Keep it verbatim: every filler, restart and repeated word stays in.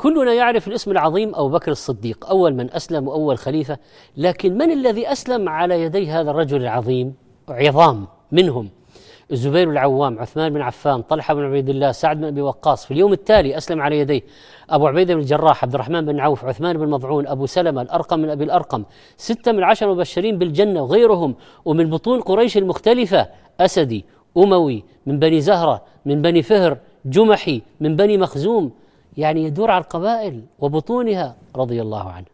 كلنا يعرف الاسم العظيم أبو بكر الصديق، أول من أسلم وأول خليفة، لكن من الذي أسلم على يدي هذا الرجل العظيم؟ عظام منهم الزبير العوام، عثمان بن عفان، طلحة بن عبيد الله، سعد بن أبي وقاص. في اليوم التالي أسلم على يديه أبو عبيدة بن الجراح، عبد الرحمن بن عوف، عثمان بن مضعون، أبو سلمة، الأرقم من أبي الأرقم، ستة من عشر مبشرين بالجنة وغيرهم، ومن بطون قريش المختلفة، أسدي، أموي، من بني زهرة، من بني فهر، جمحي، من بني مخزوم، يعني يدور على القبائل وبطونها رضي الله عنه.